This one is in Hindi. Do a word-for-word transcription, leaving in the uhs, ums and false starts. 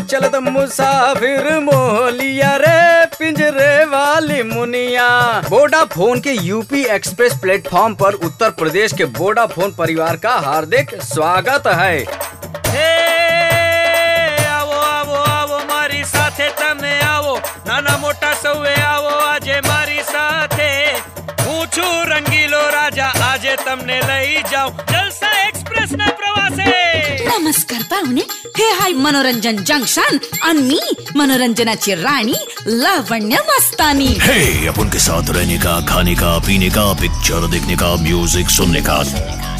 चलत मुसाफिर मोहलिया रे पिंजरे वाली मुनिया। वोडाफोन के यूपी एक्सप्रेस प्लेटफॉर्म पर उत्तर प्रदेश के वोडाफोन परिवार का हार्दिक स्वागत है। हे आवो आवो आवो मारी साथे तमे आवो, नाना मोटा सौए आवो आजे मारी साथे। હું છું રંગીલો રાજા, આજે તમને લઈ જાઉં જલસા એક્સપ્રેસ ના પ્રવાસે। नमस्कार पाहुणे, हे हाय मनोरंजन जंक्शन आणि मी मनोरंजनाची राणी लावण्य मस्तानी। हे अपन के साथ रहने का, खाने का, पीने का, पिक्चर देखने का, म्यूजिक सुनने का।